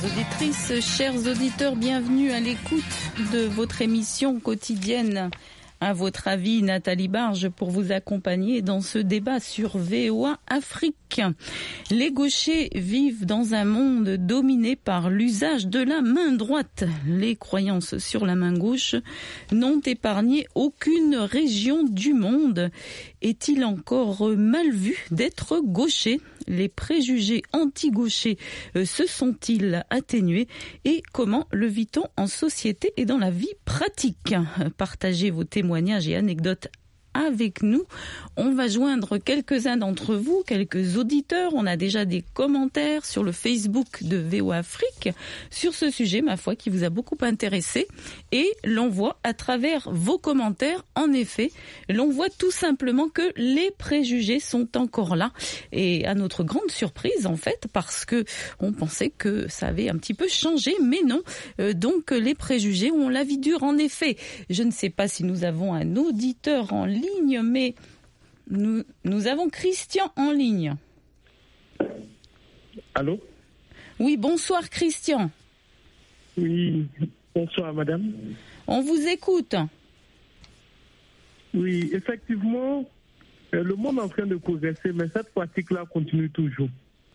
auditrices, chers auditeurs, bienvenue à l'écoute de votre émission quotidienne. À votre avis, Nathalie Barge pour vous accompagner dans ce débat sur VOA Afrique. Les gauchers vivent dans un monde dominé par l'usage de la main droite. Les croyances sur la main gauche n'ont épargné aucune région du monde. Est-il encore mal vu d'être gaucher ? Les préjugés anti-gauchers se sont-ils atténués et comment le vit-on en société et dans la vie pratique ? Partagez vos témoignages et anecdotes avec nous. On va joindre quelques-uns d'entre vous, quelques auditeurs. On a déjà des commentaires sur le Facebook de VOA Afrique sur ce sujet, ma foi, qui vous a beaucoup intéressé. Et l'on voit à travers vos commentaires, en effet, l'on voit tout simplement que les préjugés sont encore là. Et à notre grande surprise, en fait, parce que on pensait que ça avait un petit peu changé, mais non. Donc les préjugés ont la vie dure, en effet. Je ne sais pas si nous avons un auditeur en ligne, mais nous avons Christian en ligne. Allô ? Oui, bonsoir Christian. Oui, bonsoir madame. On vous écoute. Oui, effectivement, le monde est en train de progresser, mais cette pratique-là continue toujours.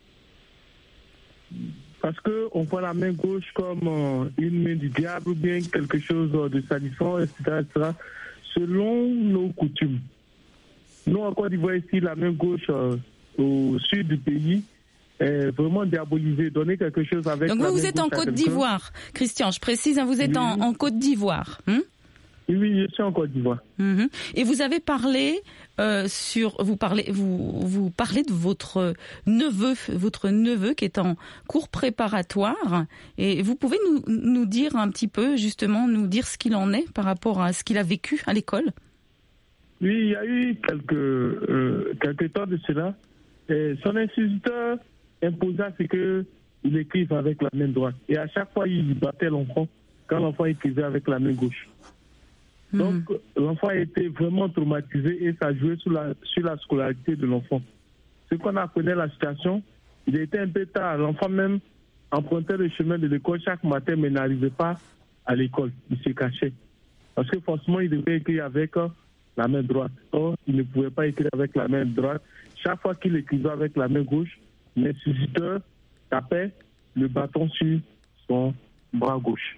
Parce qu'on voit la main gauche comme une main du diable ou bien quelque chose de salissant, etc., etc., selon nos coutumes. Nous, en Côte d'Ivoire, ici, la main gauche au sud du pays est vraiment diabolisée, donner quelque chose avec. Donc vous êtes en Côte d'Ivoire, Christian, je précise, vous êtes en Côte d'Ivoire. Oui, je suis en Côte d'Ivoire. Et vous avez parlé vous parlez de votre neveu qui est en cours préparatoire. Et vous pouvez nous dire un petit peu, justement, nous dire ce qu'il en est par rapport à ce qu'il a vécu à l'école? Oui, il y a eu quelques temps de cela. Et son instituteur imposa ce qu'il écrive avec la main droite. Et à chaque fois, il battait l'enfant quand l'enfant écrivait avec la main gauche. Donc, l'enfant a été vraiment traumatisé et ça jouait sur la scolarité de l'enfant. Ce qu'on apprenait la situation, il était un peu tard. L'enfant même empruntait le chemin de l'école chaque matin, mais n'arrivait pas à l'école. Il se cachait. Parce que forcément, il devait écrire avec la main droite. Or, il ne pouvait pas écrire avec la main droite. Chaque fois qu'il écrivait avec la main gauche, l'instituteur tapait le bâton sur son bras gauche.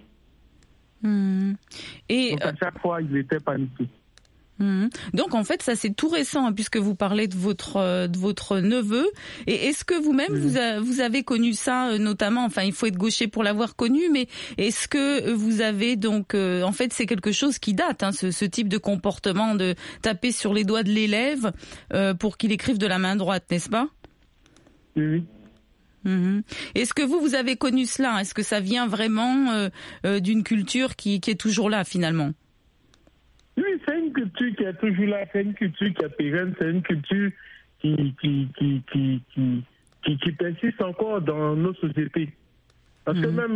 Et donc à chaque fois, il était paniqué. Donc en fait, ça c'est tout récent, hein, puisque vous parlez de votre neveu. Et est-ce que vous-même vous avez connu ça, notamment, enfin il faut être gaucher pour l'avoir connu, mais est-ce que vous avez donc, en fait c'est quelque chose qui date, hein, ce type de comportement de taper sur les doigts de l'élève pour qu'il écrive de la main droite, n'est-ce pas? Oui. Est-ce que vous avez connu cela? Est-ce que ça vient vraiment d'une culture qui est toujours là finalement? Oui, c'est une culture qui est toujours là, c'est une culture qui est pérenne, c'est une culture qui persiste encore dans nos sociétés. Parce que même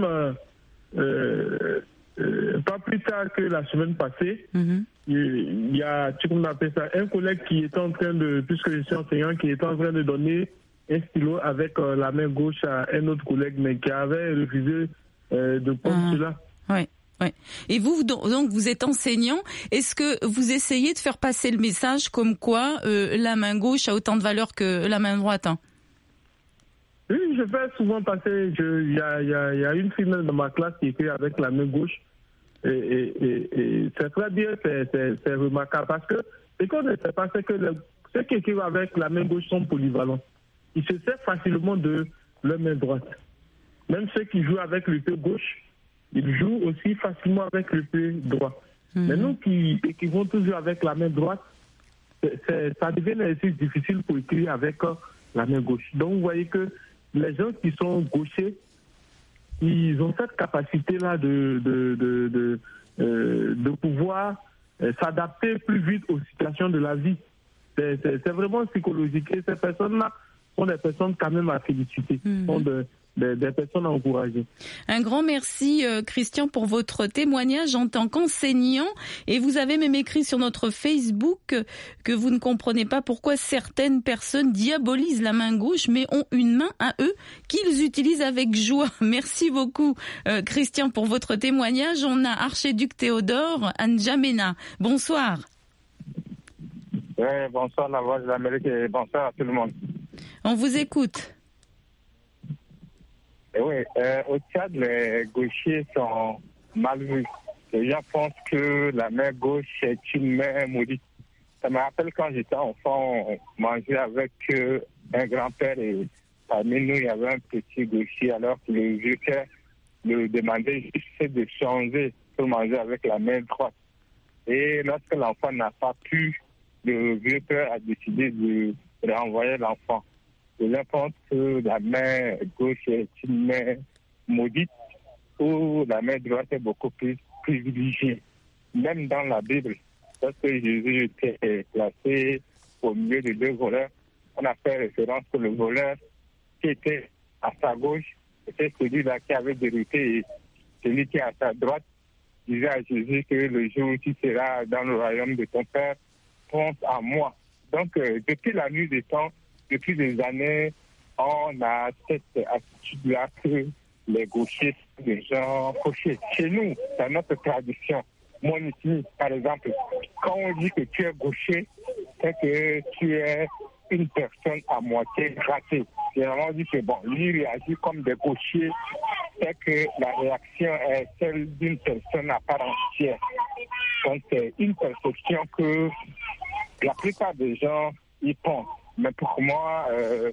pas plus tard que la semaine passée, il y a, on appelle ça, un collègue qui était en train de, puisque je suis enseignant, qui était en train de donner un stylo avec la main gauche à un autre collègue, mais qui avait refusé de prendre cela. Oui. Ouais. Et vous, donc, vous êtes enseignant. Est-ce que vous essayez de faire passer le message comme quoi la main gauche a autant de valeur que la main droite, hein? Oui, je fais souvent passer. Il y a une fille dans ma classe qui écrit avec la main gauche. Et c'est très bien, c'est remarquable. Parce que ce qu'on ne sait pas, c'est que ceux qui écrivent avec la main gauche sont polyvalents. Ils se servent facilement de leur main droite. Même ceux qui jouent avec le pied gauche, ils jouent aussi facilement avec le pied droit. Mais nous qui écrivons toujours avec la main droite, ça devient un exercice difficile pour écrire avec la main gauche. Donc vous voyez que les gens qui sont gauchers, ils ont cette capacité-là de pouvoir s'adapter plus vite aux situations de la vie. C'est vraiment psychologique. Et ces personnes-là sont des personnes quand même à féliciter. des personnes encouragées. Un grand merci Christian pour votre témoignage en tant qu'enseignant, et vous avez même écrit sur notre Facebook que vous ne comprenez pas pourquoi certaines personnes diabolisent la main gauche mais ont une main à eux qu'ils utilisent avec joie. Merci beaucoup Christian pour votre témoignage. On a Archiduc Théodore à N'Djamena. Bonsoir. Oui, bonsoir la voix de l'Amérique et bonsoir à tout le monde. On vous écoute. Oui, au Tchad, les gauchers sont mal vus. Les gens pensent que la main gauche est une main maudite. Ça me rappelle quand j'étais enfant, on mangeait avec un grand-père et parmi nous, il y avait un petit gaucher. Alors que le vieux père le demandait juste de changer pour manger avec la main droite. Et lorsque l'enfant n'a pas pu, le vieux père a décidé de renvoyer l'enfant. Les gens pensent que la main gauche est une main maudite ou la main droite est beaucoup plus privilégiée. Même dans la Bible, lorsque Jésus était placé au milieu de deux voleurs, on a fait référence que le voleur qui était à sa gauche était celui-là qui avait dérouté, et celui qui est à sa droite disait à Jésus que le jour où tu seras dans le royaume de ton Père, pense à moi. Donc, depuis la nuit des temps, depuis des années, on a cette attitude-là que les gauchers sont des gens fauchés. Chez nous, c'est notre tradition. Mon ici, par exemple, quand on dit que tu es gaucher, c'est que tu es une personne à moitié ratée. Généralement, on dit que bon, lui réagit comme des gauchers, c'est que la réaction est celle d'une personne à part entière. Donc, c'est une perception que la plupart des gens y pensent. Mais pour moi,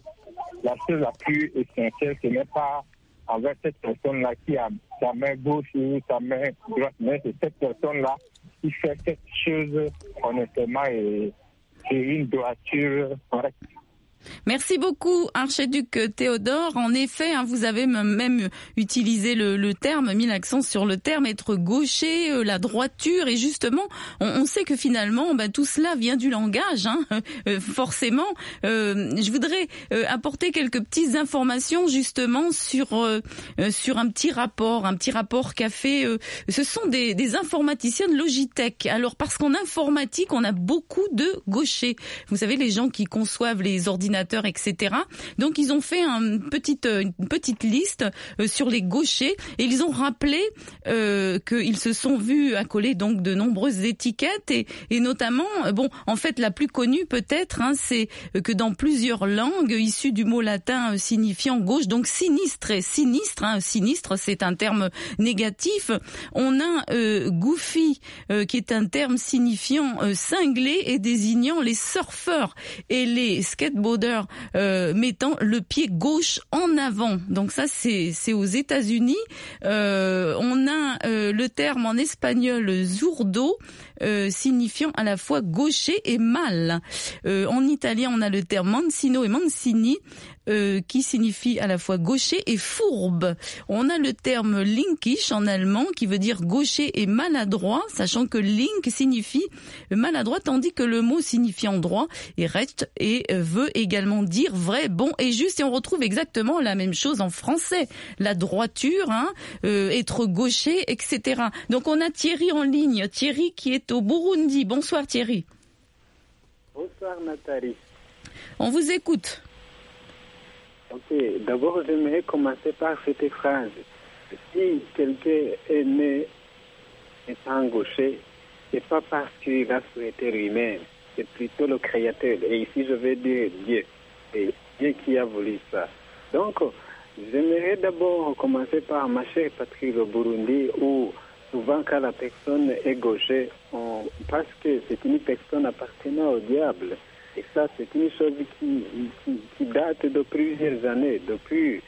la chose la plus essentielle, ce n'est pas envers cette personne-là qui a sa main gauche ou sa main droite, mais c'est cette personne-là qui fait cette chose honnêtement et une droiture correcte. Merci beaucoup, Archiduc Théodore. En effet, vous avez même utilisé le terme, mis l'accent sur le terme, être gaucher, la droiture. Et justement, on sait que finalement, tout cela vient du langage, forcément. Je voudrais apporter quelques petites informations justement sur un petit rapport qu'a fait. Ce sont des informaticiens de Logitech. Alors, parce qu'en informatique, on a beaucoup de gauchers. Vous savez, les gens qui conçoivent les ordinateurs, etc. Donc ils ont fait une petite liste sur les gauchers et ils ont rappelé qu'ils se sont vus accoler donc de nombreuses étiquettes et notamment, en fait la plus connue peut-être, c'est que dans plusieurs langues issues du mot latin signifiant gauche, donc sinistre et sinistre, sinistre c'est un terme négatif. On a goofy qui est un terme signifiant cinglé et désignant les surfeurs et les skateboarders mettant le pied gauche en avant. Donc ça, c'est aux États-Unis. On a le terme en espagnol zurdo, signifiant à la fois gaucher et mal. En italien, on a le terme mancino et mancini, qui signifie à la fois gaucher et fourbe. On a le terme linkisch en allemand qui veut dire gaucher et maladroit, sachant que link signifie maladroit tandis que le mot signifiant droit est recht et veut également dire vrai, bon et juste, et on retrouve exactement la même chose en français. La droiture, être gaucher, etc. Donc on a Thierry en ligne. Thierry qui est au Burundi. Bonsoir Thierry. Bonsoir Nathalie. On vous écoute. Ok, d'abord j'aimerais commencer par cette phrase. Si quelqu'un est né étant gaucher, c'est pas parce qu'il a souhaité lui-même, c'est plutôt le Créateur. Et ici je vais dire Dieu. Et Dieu qui a voulu ça. Donc, j'aimerais d'abord commencer par ma chère patrie, le Burundi, où souvent quand la personne est gaucher, on pense que c'est une personne appartenant au diable. Et ça, c'est une chose qui date de plusieurs années, depuis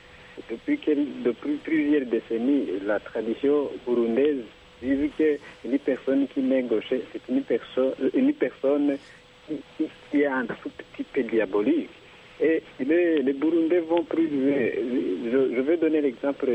plusieurs décennies. La tradition burundaise dit qu'une personne qui n'est gaucher, c'est une personne qui a un tout petit peu diabolique. Et les Burundais vont plus loin. Je vais donner l'exemple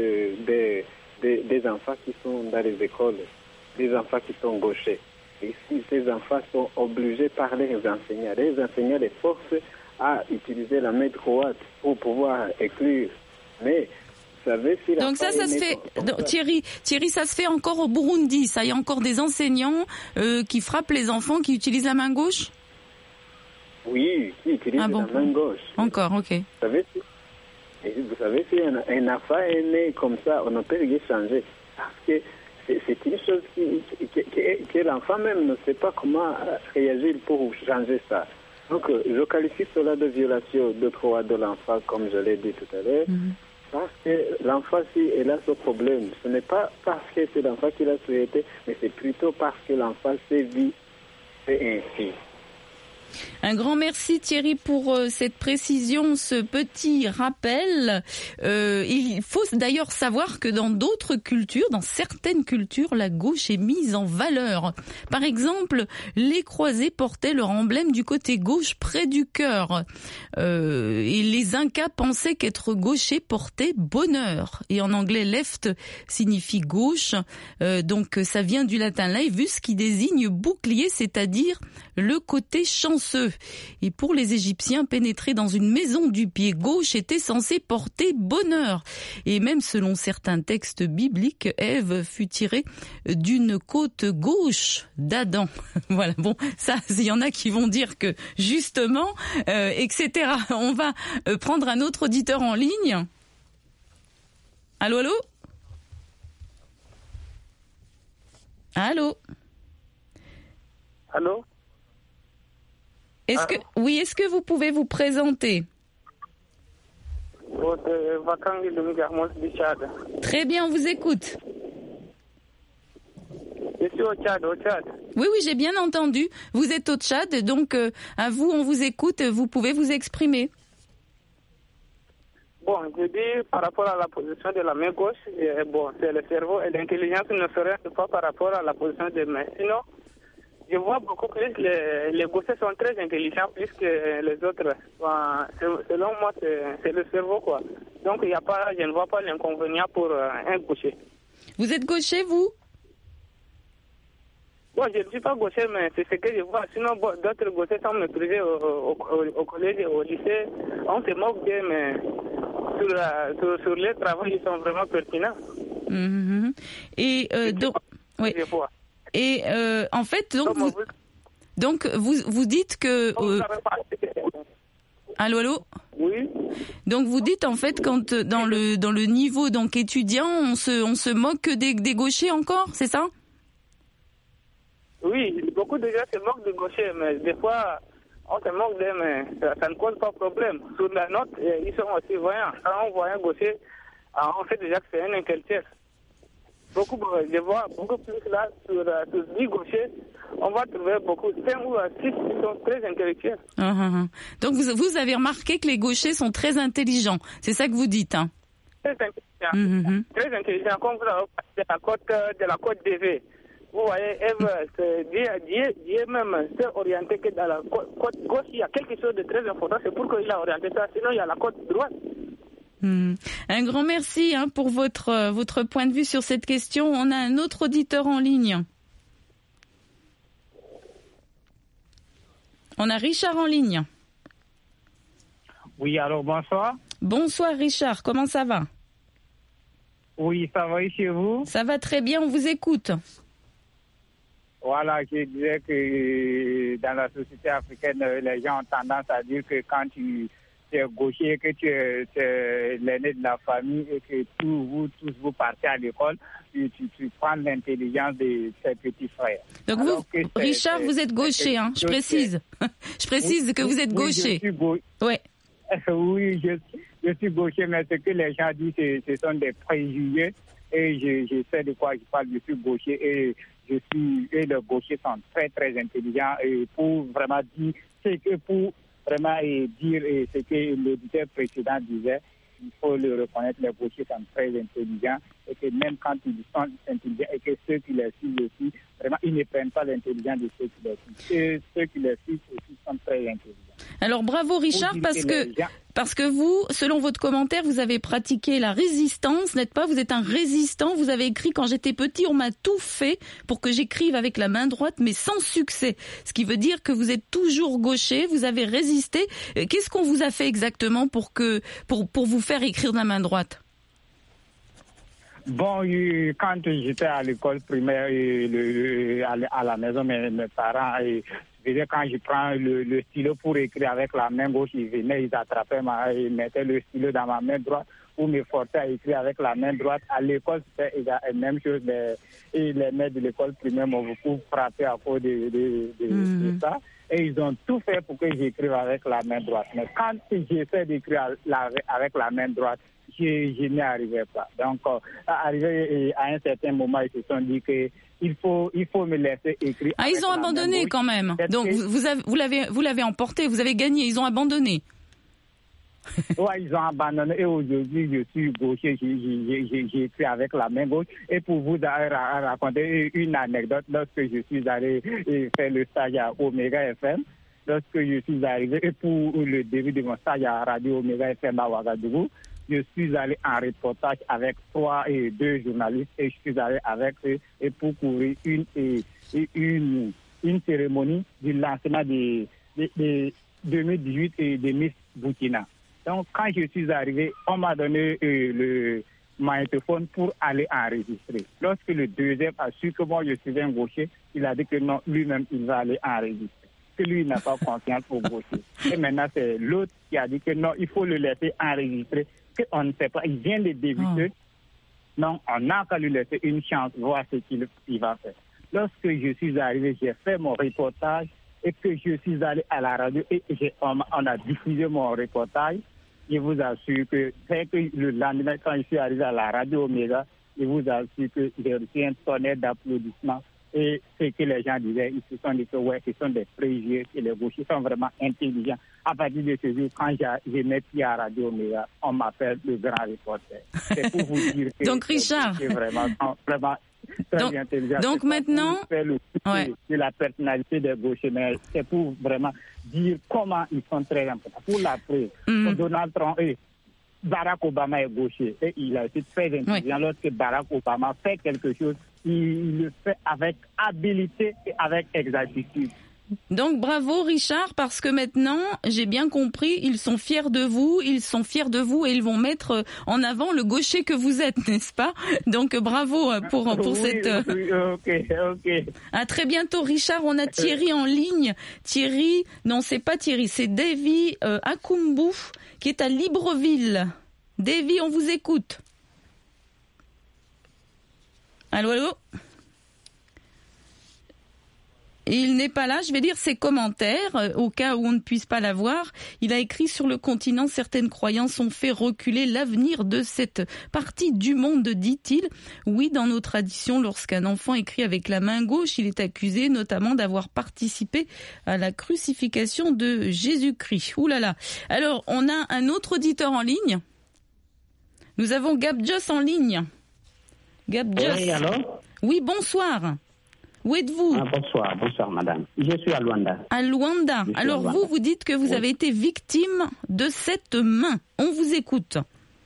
des enfants qui sont dans les écoles, des enfants qui sont gauchers. Et si ces enfants sont obligés par les enseignants les forcent à utiliser la main droite pour pouvoir écrire. Mais savez, si donc ça se fait, Thierry, ça se fait encore au Burundi. Ça, il y a encore des enseignants qui frappent les enfants qui utilisent la main gauche. Oui, qui utilisent la main gauche. Encore, ok. Vous savez, si un enfant est né comme ça, on ne peut rien changer. Parce que c'est une chose que l'enfant même ne sait pas comment réagir pour changer ça. Donc, je qualifie cela de violation de droits de l'enfant, comme je l'ai dit tout à l'heure, parce que l'enfant, si il a ce problème, ce n'est pas parce que c'est l'enfant qui l'a souhaité, mais c'est plutôt parce que l'enfant s'est vu fait ainsi. Un grand merci Thierry pour cette précision, ce petit rappel. Il faut d'ailleurs savoir que dans d'autres cultures, dans certaines cultures, la gauche est mise en valeur. Par exemple, les croisés portaient leur emblème du côté gauche près du cœur. Et les Incas pensaient qu'être gaucher portait bonheur. Et en anglais, left signifie gauche. Donc ça vient du latin laevus qui désigne bouclier, c'est-à-dire le côté chanceux. Et pour les Égyptiens, pénétrer dans une maison du pied gauche était censé porter bonheur. Et même selon certains textes bibliques, Ève fut tirée d'une côte gauche d'Adam. Voilà, bon, ça, il y en a qui vont dire que justement, etc. On va prendre un autre auditeur en ligne. Allô, allô ? Allô ? Allô ? Est-ce que vous pouvez vous présenter? Très bien, on vous écoute. Je suis au Tchad. Oui, j'ai bien entendu. Vous êtes au Tchad, donc à vous, on vous écoute, vous pouvez vous exprimer. Bon, je dis par rapport à la position de la main gauche, c'est le cerveau et l'intelligence ne serait pas par rapport à la position des mains. Sinon, je vois beaucoup plus les gauchers sont très intelligents plus que les autres. Selon moi, c'est le cerveau, quoi. Donc, je ne vois pas l'inconvénient pour un gaucher. Vous êtes gaucher, vous? Bon, je ne suis pas gaucher, mais c'est ce que je vois. Sinon, d'autres gauchers sont méprisés au collège et au lycée. On se moque d'eux, mais sur les travaux, ils sont vraiment pertinents. Mmh. Et donc, oui. Et en fait, donc vous dites que allô. Oui. Donc vous dites en fait quand dans le niveau donc étudiant, on se moque des gauchers encore, c'est ça? Oui, beaucoup de gens se moquent des gauchers, mais des fois on se moque d'eux, mais ça ne cause pas de problème. Sur la note, ils sont aussi voyants. Quand on voit un gaucher, on sait déjà que c'est un intellectuel. Je vois beaucoup plus là, sur 10 gauchers, on va trouver beaucoup, 5 ou 6 qui sont très intellectuels. Donc vous avez remarqué que les gauchers sont très intelligents, c'est ça que vous dites, hein? Très intelligents, très intelligents, comme vous avez parlé de la côte DV. Vous voyez, Dieu même s'est orienté que dans la côte gauche, il y a quelque chose de très important, c'est pourquoi il a orienté ça, sinon il y a la côte droite. Un grand merci pour votre point de vue sur cette question. On a un autre auditeur en ligne. On a Richard en ligne. Oui, alors bonsoir. Bonsoir Richard, comment ça va? Oui, ça va et chez vous? Ça va très bien, on vous écoute. Voilà, je disais que dans la société africaine, les gens ont tendance à dire que quand tu es gaucher, que tu es l'aîné de la famille et que tous vous partez à l'école, tu prends l'intelligence de tes petits frères. Donc Richard, vous êtes gaucher, hein, je précise. Je précise que vous êtes gaucher. Oui, je suis gaucher, mais ce que les gens disent, ce sont des préjugés. Et je sais de quoi je parle, je suis gaucher et les gauchers sont très très intelligents et pour vraiment dire ce que l'auditeur précédent disait, il faut le reconnaître, les gauchers sont très intelligents et que même quand ils sont intelligents et que ceux qui les suivent aussi, vraiment, ils ne prennent pas l'intelligence de ceux qui les suivent. Et ceux qui les suivent aussi sont très intelligents. Alors bravo Richard, parce que vous, selon votre commentaire, vous avez pratiqué la résistance, n'êtes pas? Vous êtes un résistant, vous avez écrit « Quand j'étais petit, on m'a tout fait pour que j'écrive avec la main droite, mais sans succès ». Ce qui veut dire que vous êtes toujours gaucher, vous avez résisté. Qu'est-ce qu'on vous a fait exactement pour vous faire écrire de la main droite? Bon, quand j'étais à l'école primaire, à la maison, mes parents, quand je prends le stylo pour écrire avec la main gauche, ils venaient, ils attrapaient, ils mettaient le stylo dans ma main droite pour me forcer à écrire avec la main droite. À l'école, c'était la même chose. Les maîtres de l'école primaire m'ont beaucoup frappé à cause de ça. Et ils ont tout fait pour que j'écrive avec la main droite. Mais quand j'essaie d'écrire avec la main droite, je n'y arrivais pas. Donc, arrivé à un certain moment, ils se sont dit que il faut me laisser écrire. Ah, ils ont abandonné quand même. Donc, vous l'avez emporté, vous avez gagné. Ils ont abandonné. Oui, ils ont abandonné. Et aujourd'hui, je suis gaucher. J'ai écrit avec la main gauche. Et pour vous raconter une anecdote, lorsque je suis allé faire le stage à Omega FM, lorsque je suis arrivé, et pour le début de mon stage à Radio Omega FM à Ouagadougou, je suis allé en reportage avec 3 et 2 journalistes et je suis allé avec eux et pour couvrir une cérémonie du lancement de 2018 et de Miss Burkina. Donc, quand je suis arrivé, on m'a donné le magnétophone pour aller enregistrer. Lorsque le deuxième a su que moi je suis un gaucher, il a dit que non, lui-même, il va aller enregistrer. Que lui n'a pas confiance au gaucher. Et maintenant, c'est l'autre qui a dit que non, il faut le laisser enregistrer. On ne sait pas, il vient de débuter. Non, on n'a qu'à lui laisser une chance, voir ce qu'il va faire. Lorsque je suis arrivé, j'ai fait mon reportage et que je suis allé à la radio et on a diffusé mon reportage. Je vous assure que le lendemain, quand je suis arrivé à la radio Omega, je vous assure que j'ai reçu un tonnerre d'applaudissements. Et ce que les gens disaient, ils se sont dit que ouais, ce sont des préjugés, et les gauchers sont vraiment intelligents. À partir de ce jour, quand j'ai mis pied à Radio Omega, on m'appelle le grand reporter. C'est pour vous dire que donc, Richard, c'est vraiment très intelligent. Donc maintenant, de la personnalité des gauchers, mais c'est pour vraiment dire comment ils sont très importants. Pour la preuve, Donald Trump Barack Obama est gaucher et il a été très intelligent. Lorsque Barack Obama fait quelque chose, il le fait avec habileté et avec exactitude. Donc bravo Richard, parce que maintenant, j'ai bien compris, ils sont fiers de vous et ils vont mettre en avant le gaucher que vous êtes, n'est-ce pas? Donc bravo pour cette... Ok. À très bientôt Richard, on a Thierry en ligne. Thierry, non c'est pas Thierry, c'est Davy Akumbu qui est à Libreville. Davy, on vous écoute. Allô? Il n'est pas là, je vais lire ses commentaires, au cas où on ne puisse pas l'avoir. Il a écrit: sur le continent, certaines croyances ont fait reculer l'avenir de cette partie du monde, dit-il. Oui, dans nos traditions, lorsqu'un enfant écrit avec la main gauche, il est accusé notamment d'avoir participé à la crucifixion de Jésus-Christ. Ouh là là. Alors, on a un autre auditeur en ligne. Nous avons Gabjos en ligne. Gabjos. Oui, allô? Oui, bonsoir. Où êtes-vous? Bonsoir madame. Je suis à Luanda. À Luanda. Alors vous dites que vous avez été victime de cette main. On vous écoute.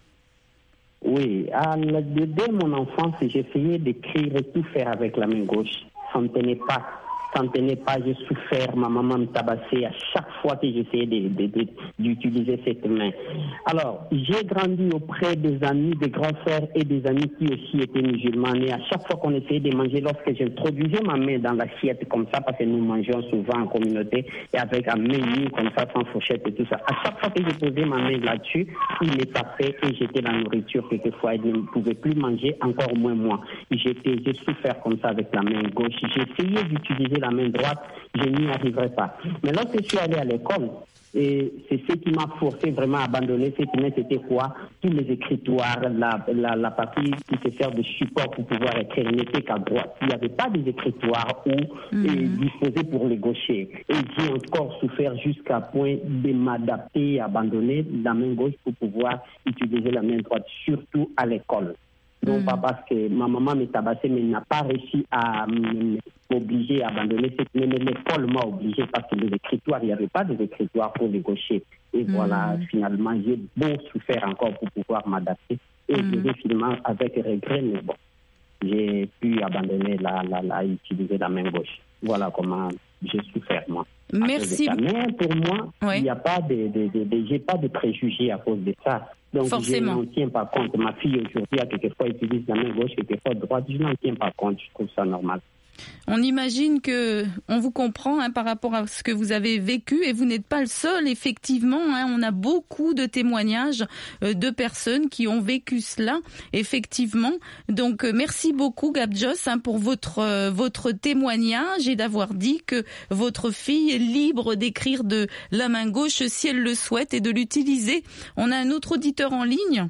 Oui, dès mon enfance, j'essayais d'écrire et tout faire avec la main gauche. Ça ne tenait pas. J'ai souffert, ma maman me tabassait à chaque fois que j'essayais d'utiliser cette main. Alors, j'ai grandi auprès des amis, des grands frères et des amis qui aussi étaient musulmans. Et à chaque fois qu'on essayait de manger, lorsque j'introduisais ma main dans l'assiette comme ça, parce que nous mangeons souvent en communauté, et avec un menu comme ça, sans fourchette et tout ça, à chaque fois que je posais ma main là-dessus, il me tapait et j'étais la nourriture quelquefois. Je ne pouvais plus manger, encore moins moi. J'ai souffert comme ça avec la main gauche. J'ai essayé d'utiliser la main droite, je n'y arriverai pas. Mais lorsque je suis allé à l'école, et c'est ce qui m'a forcé vraiment à abandonner cette main, c'était quoi? Tous les écritoires, la partie qui se sert de support pour pouvoir écrire n'était qu'à droite. Il n'y avait pas des écritoires disposés pour les gauchers. Et j'ai encore souffert jusqu'à point de m'adapter et abandonner la main gauche pour pouvoir utiliser la main droite, surtout à l'école. Non pas parce que ma maman me tabassait, mais n'a pas réussi à m'obliger à abandonner cette main. Mais l'école m'a obligé parce que les écritoires, il n'y avait pas d'écritoires pour les gauchers. Et voilà, finalement, j'ai beau souffert encore pour pouvoir m'adapter. Et je vais finalement avec regret, mais bon, j'ai pu abandonner utiliser la main gauche. Voilà comment j'ai souffert, moi. Merci. Mais pour moi, il n'y a pas j'ai pas de préjugés à cause de ça. Donc, forcément. Je n'en tiens pas compte. Ma fille, aujourd'hui, a quelquefois utilise la main gauche, quelquefois droite. Je n'en tiens pas compte. Je trouve ça normal. On imagine que on vous comprend par rapport à ce que vous avez vécu et vous n'êtes pas le seul. Effectivement, on a beaucoup de témoignages de personnes qui ont vécu cela. Effectivement. Donc, merci beaucoup, Gabjos, pour votre témoignage et d'avoir dit que votre fille est libre d'écrire de la main gauche si elle le souhaite et de l'utiliser. On a un autre auditeur en ligne.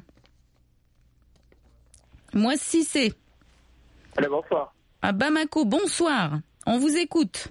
Moi, si c'est. Allez, bonsoir. À Bamako, bonsoir. On vous écoute.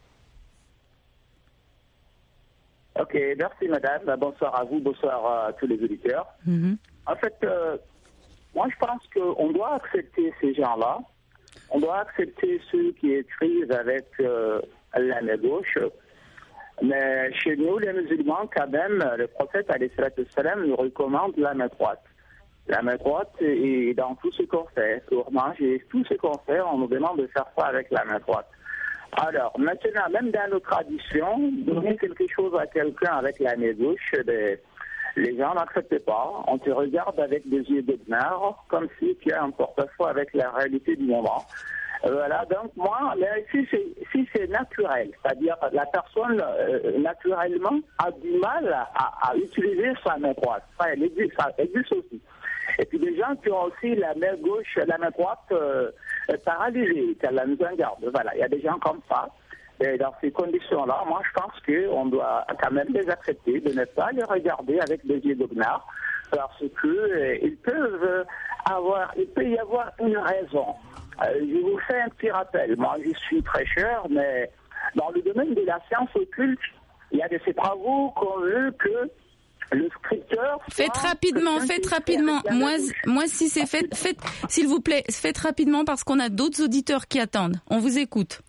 Ok, merci madame. Bonsoir à vous, bonsoir à tous les auditeurs. En fait, moi je pense qu'on doit accepter ces gens-là. On doit accepter ceux qui écrivent avec la main gauche. Mais chez nous, les musulmans, quand même, le prophète alayhi salatu wassalam nous recommande la main droite. La main droite, et dans tout ce qu'on fait, pour manger, tout ce qu'on fait, on nous demande de faire ça avec la main droite. Alors, maintenant, même dans nos traditions, donner quelque chose à quelqu'un avec la main gauche, les gens n'acceptent pas. On te regarde avec des yeux de gnard, comme si tu as un porte-à-faux avec la réalité du moment. Voilà, donc moi, si c'est naturel, c'est-à-dire la personne naturellement a du mal à utiliser sa main droite. Ça existe aussi. Et puis des gens qui ont aussi la main gauche, la main droite paralysée, qui a la mise en garde. Voilà, il y a des gens comme ça. Et dans ces conditions-là, moi je pense qu'on doit quand même les accepter, de ne pas les regarder avec des yeux de gnard, parce que il peut y avoir une raison. Je vous fais un petit rappel. Moi, je suis prêcheur, mais dans le domaine de la science occulte, il y a de ces travaux qu'on veut que le scripteur... Faites rapidement. Moi, si c'est faites, s'il vous plaît, faites rapidement parce qu'on a d'autres auditeurs qui attendent. On vous écoute.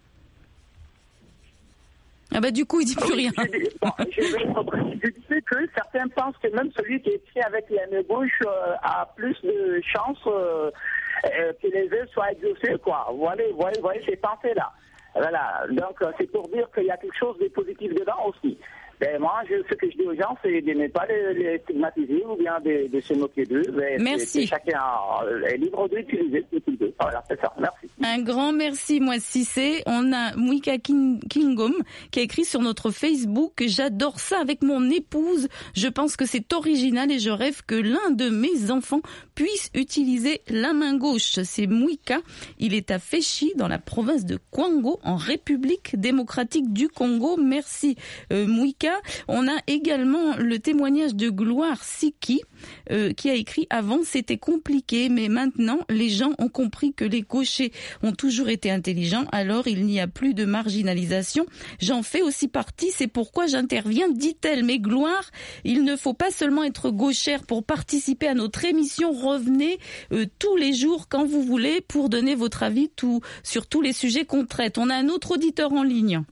Ah bah du coup, il dit plus rien. Je disais que certains pensent que même celui qui écrit avec la main gauche a plus de chances que les vœux soient exaucés, quoi. Vous voyez ces pensées-là. Voilà. Donc, c'est pour dire qu'il y a quelque chose de positif dedans aussi. Ben, moi, ce que je dis aux gens, c'est de ne pas les stigmatiser ou bien de se moquer d'eux. Merci. Chacun est libre d'utiliser ce qu'il veut. Voilà, c'est ça. Merci. Un grand merci, moi, Cissé. On a Mwika Kingom qui a écrit sur notre Facebook « J'adore ça avec mon épouse. Je pense que c'est original et je rêve que l'un de mes enfants puisse utiliser la main gauche. » C'est Mwika. Il est à Féchi, dans la province de Kwango, en République démocratique du Congo. Merci, Mwika. On a également le témoignage de Gloire Siki qui a écrit « Avant, c'était compliqué, mais maintenant, les gens ont compris que les gauchers ont toujours été intelligents, alors il n'y a plus de marginalisation. J'en fais aussi partie, c'est pourquoi j'interviens, dit-elle. Mais Gloire, il ne faut pas seulement être gauchère pour participer à notre émission. Revenez tous les jours quand vous voulez pour donner votre avis sur tous les sujets qu'on traite. » On a un autre auditeur en ligne.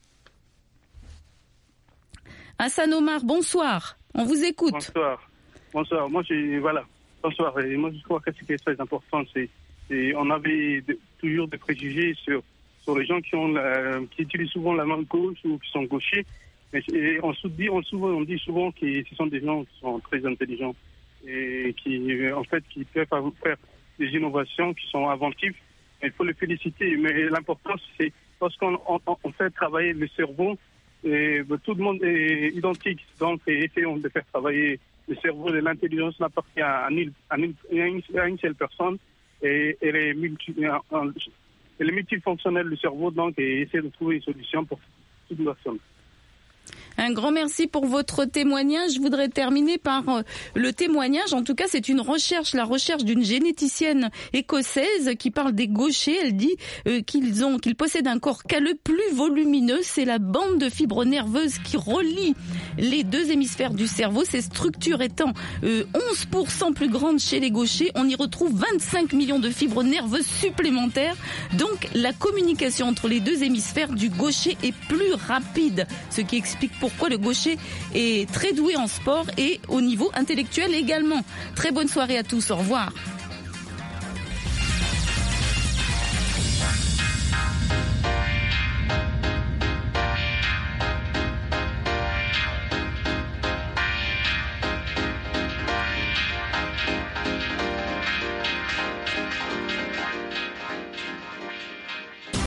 Hassan Omar, bonsoir. On vous écoute. Bonsoir. Bonsoir. Et moi, je crois que ce qui est très important, c'est on avait toujours des préjugés sur les gens qui utilisent souvent la main gauche ou qui sont gauchers. Et on dit souvent que ce sont des gens qui sont très intelligents et qui peuvent faire des innovations qui sont inventives. Il faut les féliciter. Mais l'important, c'est lorsqu'on fait travailler le cerveau. Et tout le monde est identique, donc essayons de faire travailler le cerveau. De l'intelligence n'appartient à une seule personne et elle est multifonctionnelle du cerveau, donc essayer de trouver une solution pour toute personne. Un grand merci pour votre témoignage. Je voudrais terminer par le témoignage. En tout cas, c'est la recherche d'une généticienne écossaise qui parle des gauchers. Elle dit qu'ils possèdent un corps calleux plus volumineux. C'est la bande de fibres nerveuses qui relie les deux hémisphères du cerveau. Ces structures étant 11% plus grandes chez les gauchers, on y retrouve 25 millions de fibres nerveuses supplémentaires. Donc, la communication entre les deux hémisphères du gaucher est plus rapide, ce qui explique pourquoi le gaucher est très doué en sport et au niveau intellectuel également. Très bonne soirée à tous, au revoir.